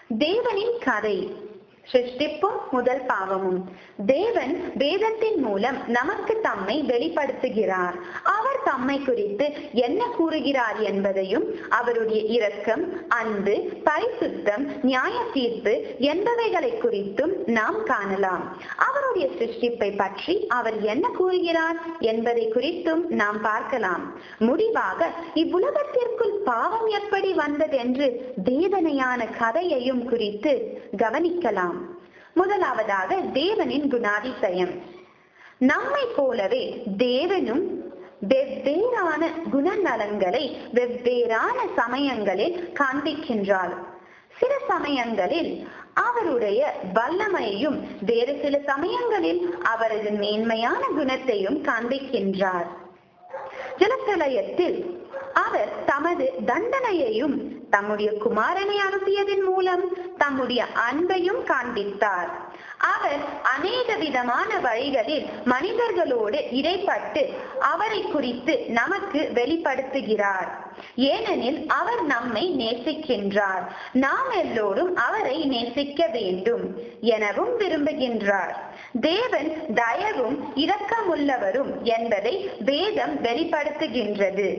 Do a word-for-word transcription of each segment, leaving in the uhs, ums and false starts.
தேவனின் கதை. சிருஷ்டிப்பும் முதல் பாவமும். தேவன் வேதத்தின் மூலம் நமக்கு தம்மை வெளிப்படுத்துகிறார். அவர் தம்மை குறித்து என்ன கூறுகிறார் என்பதையும், அவருடைய இரக்கம், அன்பு, பரிசுத்தம், நியாய தீர்ப்பு என்பவைகளை குறித்தும் நாம் காணலாம். அவருடைய சிருஷ்டிப்பை பற்றி அவர் என்ன கூறுகிறார் என்பதை குறித்தும் நாம் பார்க்கலாம். முடிவாக இவ்வுலகத்திற்குள் பாவம் எப்படி வந்ததென்று வேதனையான கதையையும் குறித்து கவனிக்கலாம். முதலாவதாக தேவனின் குணாதிசயம். நம்மை போலவே தேவனும் வெவ்வேறான குணநலன்களை வெவ்வேறான சமயங்களில் காண்பிக்கின்றார். சில சமயங்களில் அவருடைய வல்லமையையும், வேறு சில சமயங்களில் அவரது மேன்மையான குணத்தையும் காண்பிக்கின்றார். ஜலப்பிரளயத்தில் அவர் தமது தண்டனையையும் தம்முடைய குமாரனை அனுப்பியதன் மூலம் தம்முடைய அன்பையும் காண்பித்தார். அவர் அநேக விதமான வழிகளில் மனிதர்களோடு இடைப்பட்டு அவரை குறித்து நமக்கு வெளிப்படுத்துகிறார். ஏனெனில் அவர் நம்மை நேசிக்கின்றார். நாம் எல்லோரும் அவரை நேசிக்க வேண்டும் எனவும் விரும்புகின்றார். தேவன் தயவும் இரக்கமுள்ளவரும் என்பதை வேதம் வெளிப்படுத்துகின்றது.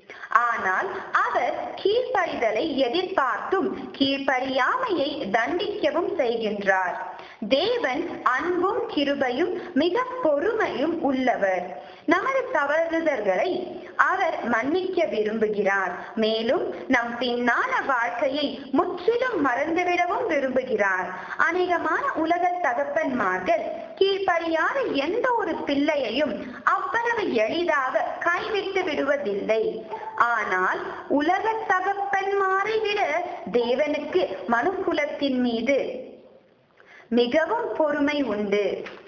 ஆனால் அவர் கீழ்ப்படிதலை எதிர்பார்த்தும் கீழ்ப்படியாமையை தண்டிக்கவும் செய்கின்றார். தேவன் அன்பும் கிருபையும் மிக பொறுமையும் உள்ளவர். நமது தவறுதல்களை அவர் மன்னிக்க விரும்புகிறார். மேலும் நம் பின்னான வாழ்க்கையை முற்றிலும் மறந்துவிடவும் விரும்புகிறார். அநேகமான உலக தகப்பன்மார்கள் கீழ்ப்படியாத எந்த ஒரு பிள்ளையையும் அவ்வளவு எளிதாக கைவிட்டு விடுவதில்லை. ஆனால் உலக தகப்பன்மாரை விட தேவனுக்கு மனுக்குலத்தின் மீது மிகவும் பொறுமை உண்டு.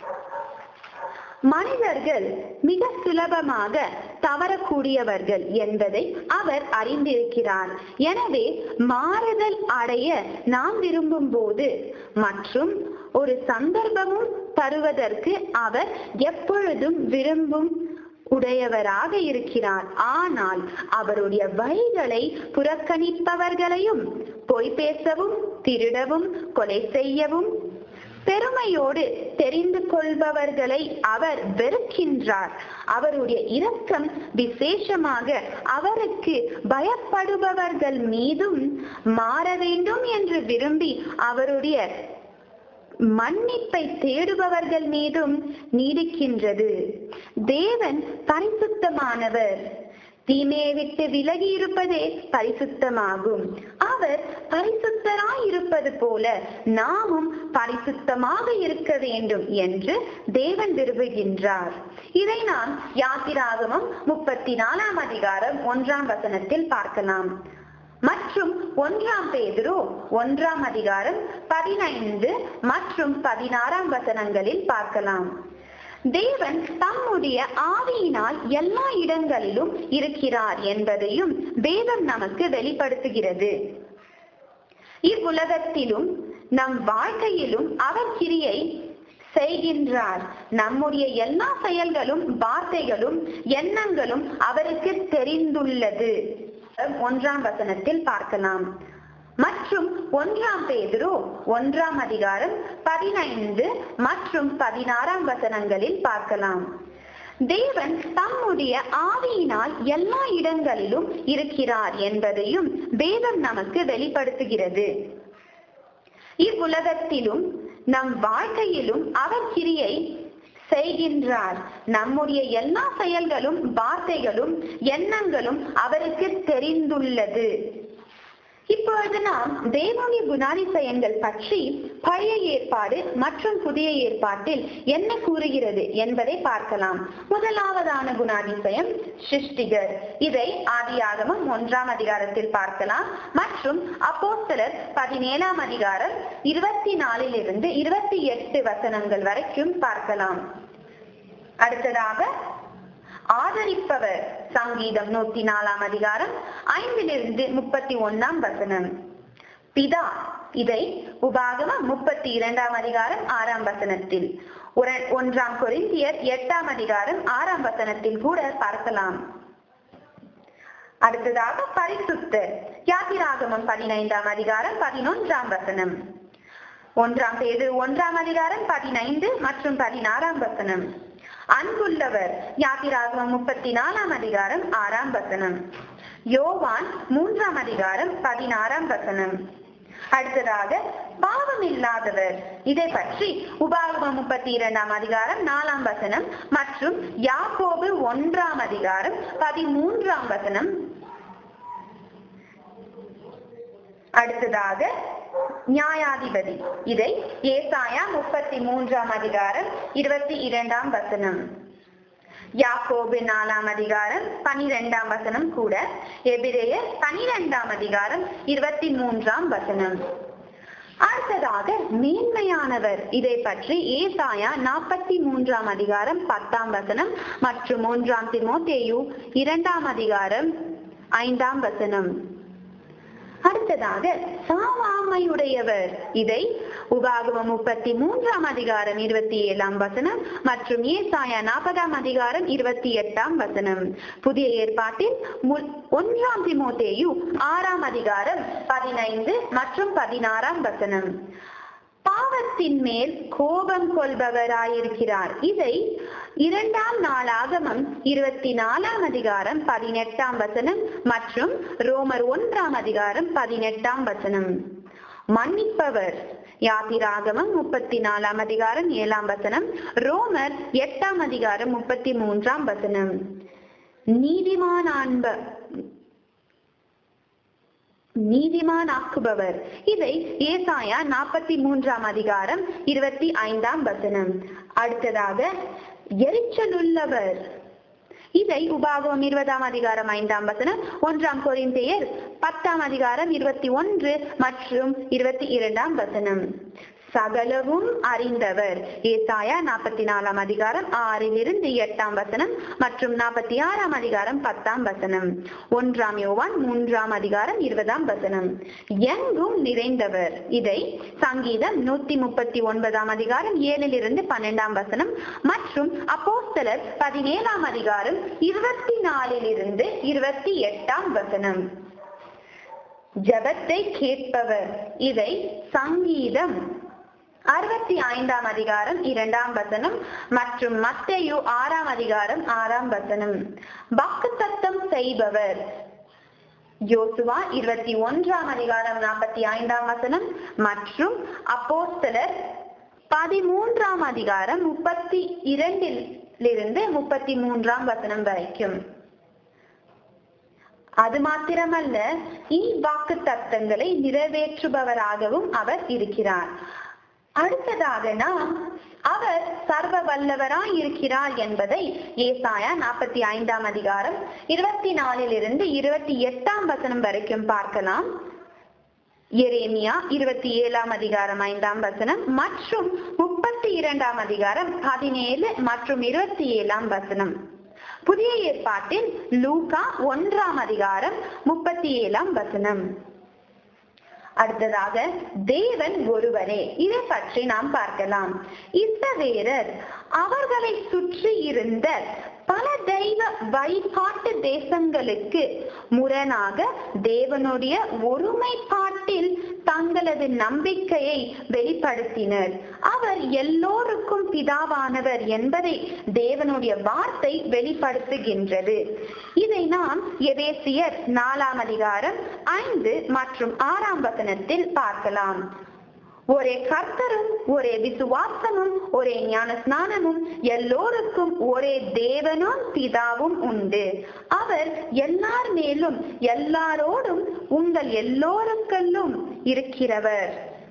மனிதர்கள் மிக சுலபமாக தவறக்கூடியவர்கள் என்பதை அவர் அறிந்திருக்கிறார். எனவே மாறுதல் அடைய நாம் விரும்பும் போது மற்றும் ஒரு சந்தர்ப்பமும் தருவதற்கு அவர் எப்பொழுதும் விரும்பும் உடையவராக இருக்கிறார். ஆனால் அவருடைய வழிகளை புறக்கணிப்பவர்களையும், பொய் பேசவும், திருடவும், கொலை செய்யவும், பெருமையோடு தெரிந்து கொள்பவர்களை அவர் வெறுக்கின்றார். அவருடைய இரக்கம் விசேஷமாக அவருக்கு பயப்படுபவர்கள் மீதும் மாற வேண்டும் என்று விரும்பி அவருடைய மன்னிப்பை தேடுபவர்கள் மீதும் நீடிக்கின்றது. தேவன் பரிசுத்தமானவர். தீமையை விட்டு விலகி இருப்பதே பரிசுத்தமாகும். அவர் பரிசுத்தராய் இருப்பது போல நாமும் பரிசுத்தமாக இருக்க வேண்டும் என்று தேவன் விரும்புகின்றார். இதை நாம் யாத்திராகமம் முப்பத்தி நாலாம் அதிகாரம் ஒன்றாம் வசனத்தில் பார்க்கலாம். மற்றும் ஒன்றாம் பேதுரு ஒன்றாம் அதிகாரம் பதினைந்து மற்றும் பதினாறாம் வசனங்களில் பார்க்கலாம். தேவன் தம்முடைய ஆவியினால் எல்லா இடங்களிலும் இருக்கிறார் என்பதையும் வேதம் நமக்கு வெளிப்படுத்துகிறது. இவ்வுலகத்திலும் நம் வாழ்க்கையிலும் அவர் கிரியை செய்கின்றார். நம்முடைய எல்லா செயல்களும், வார்த்தைகளும், எண்ணங்களும் அவருக்கு தெரிந்துள்ளது. ஒன்றாம் வசனத்தில் பார்க்கலாம். மற்றும் ஒன்றாம் பேதுரு ஒன்றாம் அதிகாரம் பதினைந்து மற்றும் பதினாறாம் வசனங்களில் பார்க்கலாம். தேவன் தம்முடைய ஆவியினால் எல்லா இடங்களிலும் இருக்கிறார் என்பதையும் வேதம் நமக்கு வெளிப்படுத்துகிறது. இவ்வுலகத்திலும் நம் வாழ்க்கையிலும் அவர் கிரியை செய்கின்றார். நம்முடைய எல்லா செயல்களும், வார்த்தைகளும், எண்ணங்களும் அவருக்கு தெரிந்துள்ளது. இப்பொழுது நாம் தேவனுடைய குணாதிசயங்கள் பற்றி பழைய ஏற்பாடு மற்றும் புதிய ஏற்பாட்டில் என்ன கூறுகிறது என்பதை பார்க்கலாம். முதலாவதான குணாதிசயம் சிருஷ்டிகர். இதை ஆதியாகமம் ஒன்றாம் அதிகாரத்தில் பார்க்கலாம் மற்றும் அப்போஸ்தலர் பதினேழாம் அதிகாரம் இருபத்தி நாலில் இருந்து இருபத்தி எட்டு வசனங்கள் வரைக்கும் பார்க்கலாம். அடுத்ததாக ஆதரிப்பவர். சங்கீதம் நூத்தி நாலாம் அதிகாரம் ஐந்திலிருந்து முப்பத்தி ஒன்னாம் வசனம். பிதா. இதை உபாகமம் முப்பத்தி இரண்டாம் அதிகாரம் ஆறாம் வசனத்தில், ஒன்றாம் கொரிந்தியர் எட்டாம் அதிகாரம் ஆறாம் வசனத்தில் கூட பார்க்கலாம். அடுத்ததாக பரிசுத்தர். யாத்திராகமம் பதினைந்தாம் அதிகாரம் பதினொன்றாம் வசனம். ஒன்றாம் பேதுரு ஒன்றாம் அதிகாரம் பதினைந்து மற்றும் பதினாறாம் வசனம். அன்புள்ளவர். யாத்திராகமம் முப்பத்தி நாலாம் அதிகாரம் ஆறாம் வசனம். யோவான் மூன்றாம் அதிகாரம் பதினாறாம் வசனம். அடுத்ததாக பாவம் இல்லாதவர். இதை பற்றி உபாகமம் முப்பத்தி இரண்டாம் அதிகாரம் நாலாம் வசனம் மற்றும் யாக்கோபு ஒன்றாம் அதிகாரம் பதிமூன்றாம் வசனம். அடுத்ததாக நியாயாதிபதி. இதை ஏசாயா முப்பத்தி மூன்றாம் அதிகாரம் இருபத்தி இரண்டாம் வசனம். யாக்கோபு நாலாம் அதிகாரம் பனிரெண்டாம் வசனம் கூட. எபிரேயர் பனிரெண்டாம் அதிகாரம் இருபத்தி மூன்றாம் வசனம். அடுத்ததாக மேன்மையானவர். இதை பற்றி ஏசாயா நாற்பத்தி மூன்றாம் அதிகாரம் பத்தாம் வசனம் மற்றும் ஒன்றாம் தீமோத்தேயு இரண்டாம் அதிகாரம் ஐந்தாம் வசனம். அடுத்ததாக சாவாமையுடையவர். இதை உபாகமம் முப்பத்தி மூன்றாம் அதிகாரம் இருபத்தி ஏழாம் வசனம் மற்றும் ஏசாயா நாற்பதாம் அதிகாரம் இருபத்தி எட்டாம் வசனம். புதிய ஏற்பாட்டில் ஒன்றாம் தீமோத்தேயு ஆறாம் அதிகாரம் பதினைந்து மற்றும் பதினாறாம் வசனம். பாவத்தின் மேல் கோபம் கொள்பவராயிருக்கிறார். இதை இரண்டாம் நாளாகமம் இருபத்தி நாலாம் அதிகாரம் பதினெட்டாம் வசனம் மற்றும் ரோமர் ஒன்றாம் அதிகாரம் பதினெட்டாம் வசனம். மன்னிப்பவர். யாத்திராகமம் முப்பத்தி நாலாம் அதிகாரம் ஏழாம் வசனம், ரோமர் எட்டாம் அதிகாரம் முப்பத்தி மூன்றாம் வசனம். நீதிமான் அன்ப நீதிமானாக்குபவர். இதை ஏசாயா நாற்பத்தி மூன்றாம் அதிகாரம் இருபத்தி ஐந்தாம் வசனம். அடுத்ததாக எரிச்சலுள்ளவர். இதை உபாகமம் இருபதாம் அதிகாரம் ஐந்தாம் வசனம், ஒன்றாம் கொரிந்தியர் பத்தாம் அதிகாரம் இருபத்தி ஒன்று மற்றும் இருபத்தி இரண்டாம் வசனம். சகலவும் அறிந்தவர். ஏசாயா நாற்பத்தி நாலாம் அதிகாரம் ஆறில் இருந்து எட்டாம் வசனம் மற்றும் நாற்பத்தி ஆறாம் அதிகாரம் பத்தாம் வசனம். ஒன்றாம் யோவான் மூன்றாம் அதிகாரம் இருபதாம் வசனம். எங்கும் நிறைந்தவர். இதை சங்கீதம் நூத்தி முப்பத்தி ஒன்பதாம் அதிகாரம் ஏழில் இருந்து பன்னெண்டாம் வசனம் மற்றும் அப்போஸ்தலர் பதினேழாம் அதிகாரம் இருபத்தி நாலில் இருந்து இருபத்தி எட்டாம் வசனம். ஜெபத்தை கேட்பவர். இதை சங்கீதம் அறுபத்தி ஐந்தாம் அதிகாரம் இரண்டாம் வசனம் மற்றும் மத்தேயு ஆறாம் அதிகாரம் ஆறாம் வசனம். வாக்குத்தத்தம் செய்பவர். யோசுவா இருபத்தி ஒன்றாம் அதிகாரம் நாற்பத்தி ஐந்தாம் வசனம் மற்றும் அப்போஸ்தலர் பதிமூன்றாம் அதிகாரம் முப்பத்தி இரண்டில் இருந்து முப்பத்தி மூன்றாம் வசனம் வரைக்கும். அது மாத்திரமல்ல, இவ்வாக்கு தத்தங்களை நிறைவேற்றுபவராகவும் அவர் இருக்கிறார். அடுத்ததாக நாம் அவர் சர்வ வல்லவராய் இருக்கிறார் என்பதை ஏசாயா நாற்பத்தி ஐந்தாம் அதிகாரம் இருபத்தி நாலில் இருந்து இருபத்தி எட்டாம் வசனம் வரைக்கும் பார்க்கலாம். எரேமியா இருபத்தி ஏழாம் அதிகாரம் ஐந்தாம் வசனம் மற்றும் முப்பத்தி இரண்டாம் அதிகாரம் பதினேழு மற்றும் இருபத்தி ஏழாம் வசனம். புதிய ஏற்பாட்டில் லூக்கா ஒன்றாம் அதிகாரம் முப்பத்தி ஏழாம் வசனம். அடுத்ததாக தேவன் ஒருவரே. இதை பற்றி நாம் பார்க்கலாம். இஸ்ரவேலர் அவர்களை சுற்றி இருந்த பல தெய்வ வழிபாட்டு தேசங்களுக்கு முரணாக தேவனுடைய ஒருமைப்பாட்டில் தங்களது நம்பிக்கையை வெளிப்படுத்தினர். அவர் எல்லோருக்கும் பிதாவானவர் என்பதை தேவனுடைய வார்த்தை வெளிப்படுத்துகின்றது. இதை நாம் எபேசியர் நாலாம் அதிகாரம் ஐந்து மற்றும் ஆறாம் வசனத்தில் பார்க்கலாம். ஒரே கர்த்தரும் ஒரே விசுவாசமும் ஒரே ஞான ஸ்நானமும் எல்லோருக்கும் ஒரே தேவனும் பிதாவும் உண்டு. அவர் எல்லார் மேலும் எல்லாரோடும் உங்கள் எல்லோருக்குள்ளும் இருக்கிறவர்.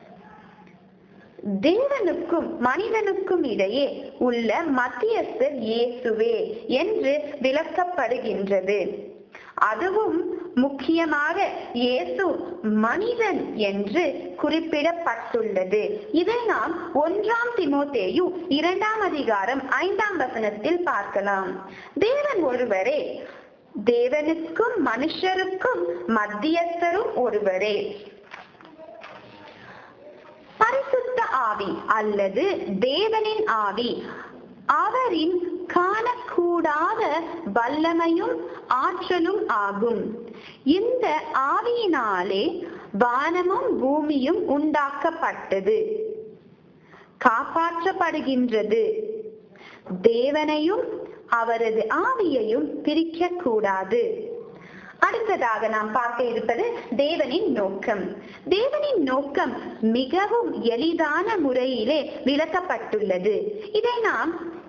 தேவனுக்கும் மனிதனுக்கும் இடையே உள்ள மத்தியஸ்தர் இயேசுவே என்று விளக்கப்படுகின்றது. அதுவும் முக்கியமாக இயேசு மனிதன் என்று குறிப்பிடப்பட்டுள்ளது. இதை நாம் ஒன்றாம் தீமோத்தேயு இரண்டாம் அதிகாரம் ஐந்தாம் வசனத்தில் பார்க்கலாம். தேவன் ஒருவரே, தேவனுக்கும் மனுஷருக்கும் மத்தியஸ்தரும் ஒருவரே. பரிசுத்த ஆவி அல்லது தேவனின் ஆவி அவரின் காணக்கூடாத வல்லமையும் ஆற்றலும் ஆகும். இந்த ஆவியினாலே வானமும் பூமியும் உண்டாக்கப்பட்டது, காப்பாற்றப்படுகின்றது. தேவனையும் அவரது ஆவியையும் பிரிக்க கூடாது. அடுத்ததாக நாம் பார்க்க இருப்பது தேவனின் நோக்கம். தேவனின் நோக்கம் மிகவும் எளிதான முறையிலே விளக்கப்பட்டுள்ளது. இதை நாம்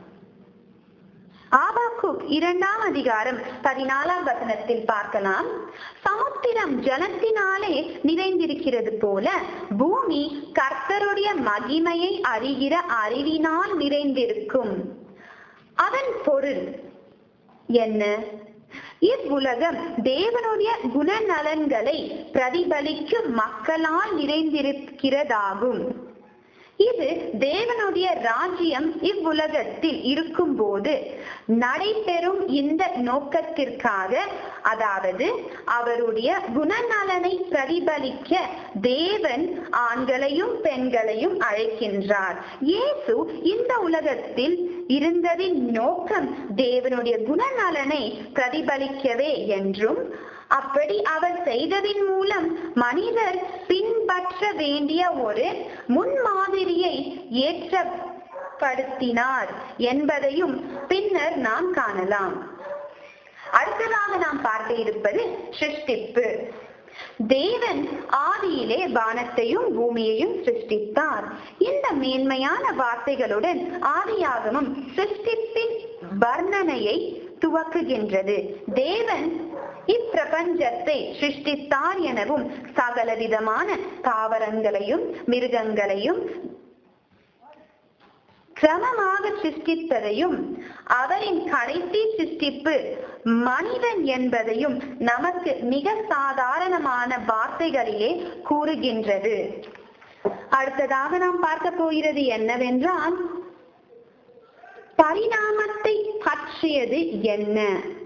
ஆபாக்குக் இரண்டாம் அதிகாரம் பதினாலாம் வசனத்தில் பார்க்கலாம். சமுத்திரம் ஜலத்தினாலே நிறைந்திருக்கிறது போல பூமி கர்த்தருடைய மகிமையை அறிகிற அறிவினால் நிறைந்திருக்கும். அதன் பொருள் என்ன? இவ்வுலகம் தேவனுடைய குணநலன்களை பிரதிபலிக்கும் மக்களால் நிறைந்திருக்கிறதாகும். இது தேவனுடைய ராஜ்யம் இவ்வுலகத்தில் இருக்கும் போது நடைபெறும் இந்த நோக்கத்திற்காக, அதாவது அவருடைய குணநலனை பிரதிபலிக்க தேவன் ஆண்களையும் பெண்களையும் அழைக்கின்றார். இயேசு இந்த உலகத்தில் இருந்ததின் நோக்கம் தேவனுடைய குணநலனை பிரதிபலிக்கவே என்றும், அப்படி அவர் செய்ததின் மூலம் மனிதர் பின்பற்ற வேண்டிய ஒரு முன்மாதிரியை ஏற்றப்படுத்தினார் என்பதையும் பின்னர் நாம் காணலாம். அடுத்ததாக நாம் பார்க்க இருப்பது சிருஷ்டிப்பு. தேவன் ஆதியிலே வானத்தையும் பூமியையும் சிருஷ்டித்தார். இந்த மேன்மையான வார்த்தைகளுடன் ஆதியாகமம் சிருஷ்டிப்பின் வர்ணனையை துவக்குகின்றது. தேவன் இப்பிரபஞ்சத்தை சிருஷ்டித்தார் எனவும் சகலவிதமான தாவரங்களையும் மிருகங்களையும் கிரமமாக சிருஷ்டித்ததையும் அவரின் கடைசி சிருஷ்டிப்பு மனிதன் என்பதையும் நமக்கு மிக சாதாரணமான வார்த்தைகளிலே கூறுகின்றது. அடுத்ததாக நாம் பார்க்க போகிறது என்னவென்றால், பரிணாமத்தை பற்றியது என்ன?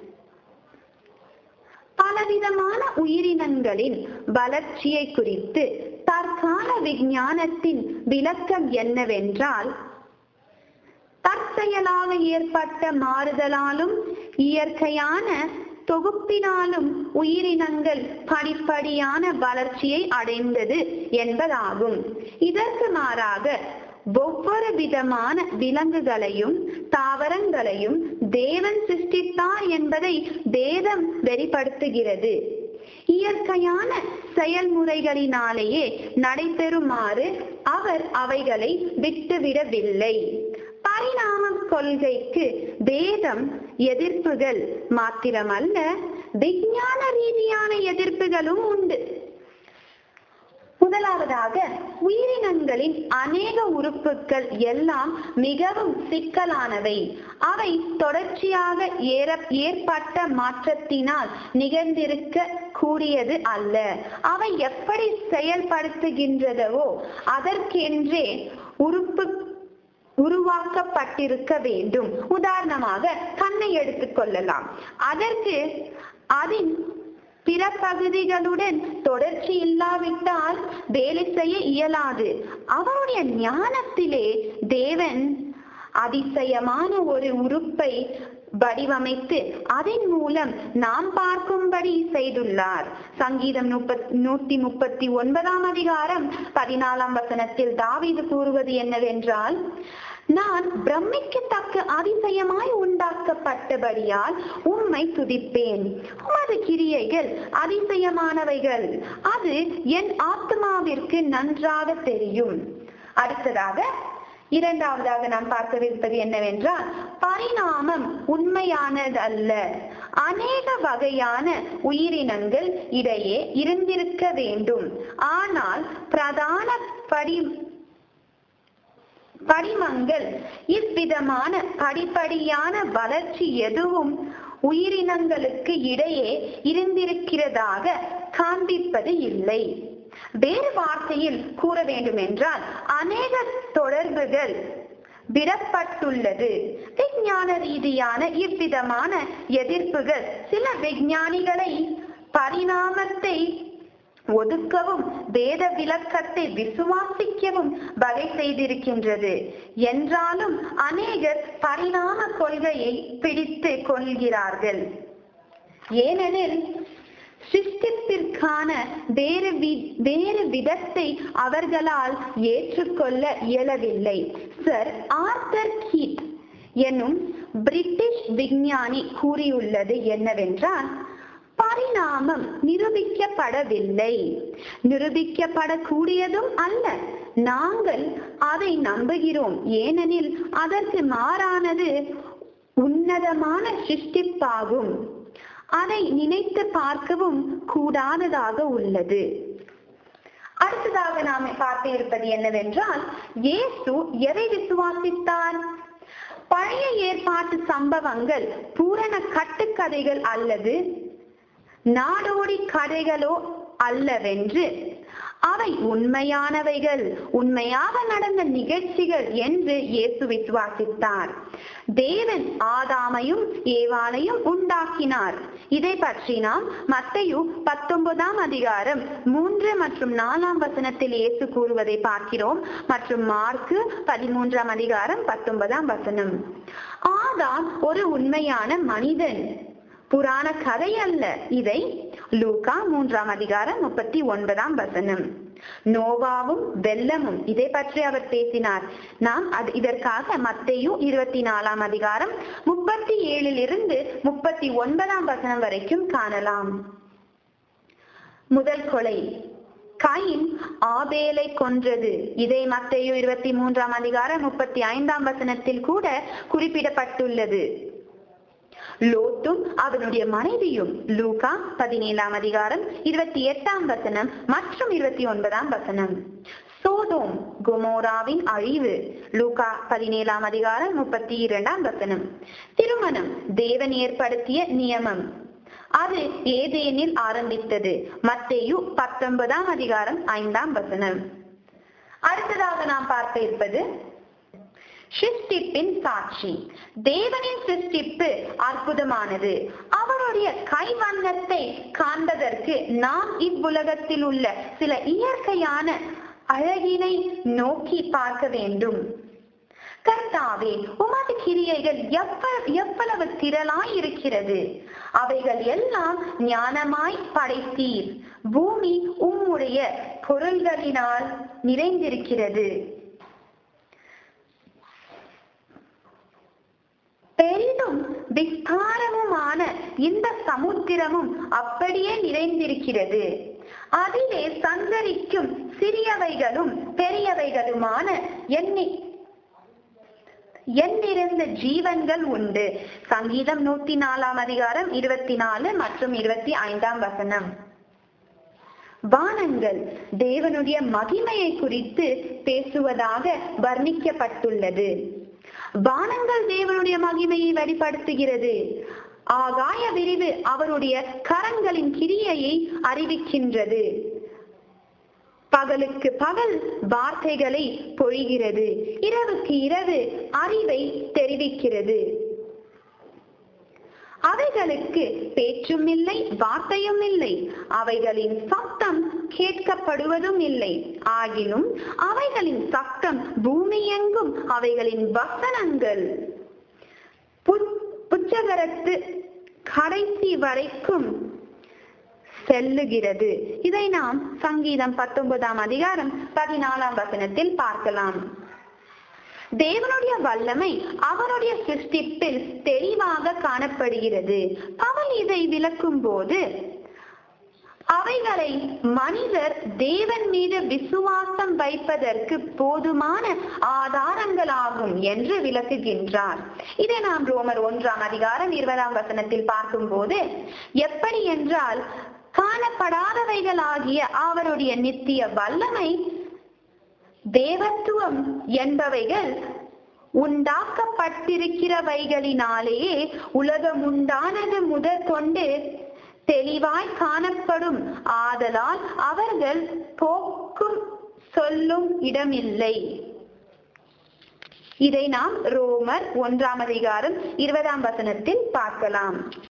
பலவிதமான உயிரினங்களின் வளர்ச்சியை குறித்து தற்கால விஞ்ஞானத்தின் விளக்கம் என்னவென்றால், தற்செயலாக ஏற்பட்ட மாறுதலாலும் இயற்கையான தொகுப்பினாலும் உயிரினங்கள் படிப்படியான வளர்ச்சியை அடைந்தது என்பதாகும். இதற்கு மாறாக ஒவ்வொரு விதமான விலங்குகளையும் தாவரங்களையும் தேவன் சிருஷ்டித்தார் என்பதை வேதம் வெளிப்படுத்துகிறது. இயற்கையான செயல்முறைகளினாலேயே நடைபெறுமாறு அவர் அவைகளை விட்டுவிடவில்லை. பரிணாம கொள்கைக்கு வேதம் எதிர்ப்புகள் மாத்திரமல்ல, விஞ்ஞான ரீதியான எதிர்ப்புகளும் உண்டு. முதலாவதாக, உயிரினங்களின் அநேக உறுப்புகள் எல்லாம் மிகவும் சிக்கலானவை. அவை தொடர்ச்சியாக ஏற ஏற்பட்ட மாற்றத்தினால் நிகழ்ந்திருக்க கூடியது அல்ல. அவை எப்படி செயல்படுத்துகின்றதோ அதற்கென்றே உறுப்பு உருவாக்கப்பட்டிருக்க வேண்டும். உதாரணமாக கண்ணை எடுத்துக் கொள்ளலாம். அதற்கு அதன் பிற பகுதிகளுடன் தொடர்ச்சி இல்லாவிட்டால் வேலை செய்ய இயலாது. அவருடைய ஞானத்திலே தேவன் அதிசயமான ஒரு உறுப்பை வடிவமைத்து அதன் மூலம் நாம் பார்க்கும்படி செய்துள்ளார். சங்கீதம் நூத்தி முப்பத்தி ஒன்பதாம் அதிகாரம் பதினாலாம் வசனத்தில் தாவீது கூறுவது என்னவென்றால், நான் பிரமிக்கத்தக்க அதிசயமாய் உண்டாக்கப்பட்டபடியால் உம்மை துதிப்பேன். உமது கிரியைகள் அதிசயமானவைகள், அது என் ஆத்மாவிற்கு நன்றாக தெரியும். அடுத்ததாக இரண்டாவதாக நாம் பார்க்கவிருப்பது என்னவென்றால், பரிணாமம் உண்மையானதல்ல. அநேக வகையான உயிரினங்கள் இடையே இருந்திருக்க வேண்டும். ஆனால் பிரதான படி படிமங்கள் இவ்விதமான படிப்படியான வளர்ச்சி எதுவும் உயிரினங்களுக்கு இடையே இருந்திருக்கிறதாக காண்பிப்பது இல்லை. வேறு வார்த்தையில் கூற வேண்டும் என்றால், அநேக தொடர்புகள் விடப்பட்டுள்ளது. விஞ்ஞான ரீதியான இவ்விதமான எதிர்ப்புகள் சில விஞ்ஞானிகளை பரிணாமத்தை ஒதுக்கவும் வேத விளக்கத்தை விசுவாசிக்கவும் வகை செய்திருக்கின்றது. என்றாலும் அநேகர் பரிணாம கொள்கையை பிடித்து கொள்கிறார்கள். ஏனெனில் சிருஷ்டிப்பிற்கான வேறு வேறு விதத்தை அவர்களால் ஏற்றுக்கொள்ள இயலவில்லை. சர் ஆர்தர் கீட் என்னும் பிரிட்டிஷ் விஞ்ஞானி கூறியுள்ளது என்னவென்றால், பரிணாமம் நிரூபிக்கப்படவில்லை, நிரூபிக்கப்படக்கூடியதும் அல்ல. நாங்கள் அதை நம்புகிறோம், ஏனெனில் அதற்கு மாறானது உன்னதமான சிருஷ்டிப்பாகும். அதை நினைத்து பார்க்கவும் கூடாததாக உள்ளது. அடுத்ததாக நாம் பார்க்க இருப்பது என்னவென்றால், இயேசு எதை விசுவாசித்தார்? பழைய ஏற்பாட்டு சம்பவங்கள் பூரண கட்டுக்கதைகள் அல்லது நாடோடி கதைகளோ அல்லவென்று, அவை உண்மையானவைகள், உண்மையாக நடந்த நிகழ்ச்சிகள் என்று இயேசு விசுவாசித்தார். தேவன் ஆதாமையும் ஏவாளையும் உண்டாக்கினார். இதை பற்றி நாம் மத்தேயு பத்தொன்பதாம் அதிகாரம் மூன்று மற்றும் நாலாம் வசனத்தில் இயேசு கூறுவதை பார்க்கிறோம். மற்றும் மார்க்கு பதிமூன்றாம் அதிகாரம் பத்தொன்பதாம் வசனம். ஆதாம் ஒரு உண்மையான மனிதன், புராண கதை அல்ல. இதை லூக்கா மூன்றாம் அதிகாரம் முப்பத்தி ஒன்பதாம் வசனம். நோவாவும் வெள்ளமும், இதை பற்றி அவர் பேசினார். நாம் அது இதற்காக மத்தேயு இருபத்தி நாலாம் அதிகாரம் முப்பத்தி ஏழில் இருந்து முப்பத்தி ஒன்பதாம் வசனம் வரைக்கும் காணலாம். முதல் கொலை, காயின் ஆபேலை கொன்றது. இதை மத்தேயு இருபத்தி மூன்றாம் அதிகாரம் முப்பத்தி ஐந்தாம் வசனத்தில் கூட குறிப்பிடப்பட்டுள்ளது. லோத்தும் அவனுடைய மனைவியும், லூக்கா பதினேழாம் அதிகாரம் இருபத்தி எட்டாம் வசனம் மற்றும் இருபத்தி ஒன்பதாம் வசனம். சோதோம் கொமோராவின் அழிவு, லூக்கா பதினேழாம் அதிகாரம் முப்பத்தி இரண்டாம் வசனம். திருமணம் தேவன் ஏற்படுத்திய நியமம், அது ஏதேனில் ஆரம்பித்தது. மத்தேயு பத்தொன்பதாம் அதிகாரம் ஐந்தாம் வசனம். அடுத்ததாக நாம் பார்க்க இருப்பது சிருஷ்டிப்பின் சாட்சி. தேவனின் சிருஷ்டிப்பு அற்புதமானது. அவருடைய கைவண்ணத்தை காண்பதற்கு நாம் இவ்வுலகத்தில் உள்ள சில இயற்கையான அழகினை நோக்கி பார்க்க வேண்டும். கர்த்தாவே, உமது கிரியைகள் எவ்வளவு எவ்வளவு திரளாய் இருக்கிறது. அவைகள் எல்லாம் ஞானமாய் படைத்தீர். பூமி உம்முடைய பொருள்களினால் நிறைந்திருக்கிறது. பெரிதும் விஸ்தாரமுமான இந்த சமுத்திரமும் அப்படியே நிறைந்திருக்கிறது. அதிலே சஞ்சரிக்கும் சிறியவைகளும் பெரியவைகளுமான எண்ணி எண்ணிறந்த ஜீவன்கள் உண்டு. சங்கீதம் நூத்தி நாலாம் அதிகாரம் இருபத்தி நாலு மற்றும் இருபத்தி ஐந்தாம் வசனம். வானங்கள் தேவனுடைய மகிமையை குறித்து பேசுவதாக வர்ணிக்கப்பட்டுள்ளது. வானங்கள் தேவனுடைய மகிமையை வெளிப்படுத்துகிறது. ஆகாய விரிவு அவருடைய கரங்களின் கிரியையை அறிவிக்கின்றது. பகலுக்கு பகல் வார்த்தைகளை பொழிகிறது, இரவுக்கு இரவு அறிவை தெரிவிக்கிறது. அவைகளுக்கு பேச்சும் இல்லை, வார்த்தையும் இல்லை, அவைகளின் சத்தம் கேட்கப்படுவதும் இல்லை. ஆகிலும் அவைகளின் சத்தம் பூமி எங்கும் அவைகளின் வசனங்கள் புச்சகரத்து கடைசி வரைக்கும் செல்லுகிறது. இதை நாம் சங்கீதம் பத்தொன்பதாம் அதிகாரம் பதினாலாம் வசனத்தில் பார்க்கலாம். தேவனுடைய வல்லமை அவருடைய சிருஷ்டிப்பில் தெளிவாக காணப்படுகிறது. பவுல் இதை விளக்கும் போது அவைகளை மனிதர் தேவன் மீது விசுவாசம் வைப்பதற்கு போதுமான ஆதாரங்களாகும் என்று விளக்குகின்றார். இதை நாம் ரோமர் ஒன்றாம் அதிகாரம் இருபதாம் வசனத்தில் பார்க்கும் போது, எப்படி என்றால், காணப்படாதவைகளாகிய அவருடைய நித்திய வல்லமை, தேவத்துவம் என்பவைகள் உண்டாக்கப்பட்டிருக்கிறவைகளினாலேயே உலகம் உண்டானது முதற் கொண்டு தெளிவாய் காணப்படும். ஆதலால் அவர்கள் போக்கும் சொல்லும் இடமில்லை. இதை நாம் ரோமர் ஒன்றாம் அதிகாரம் இருபதாம் வசனத்தில் பார்க்கலாம்.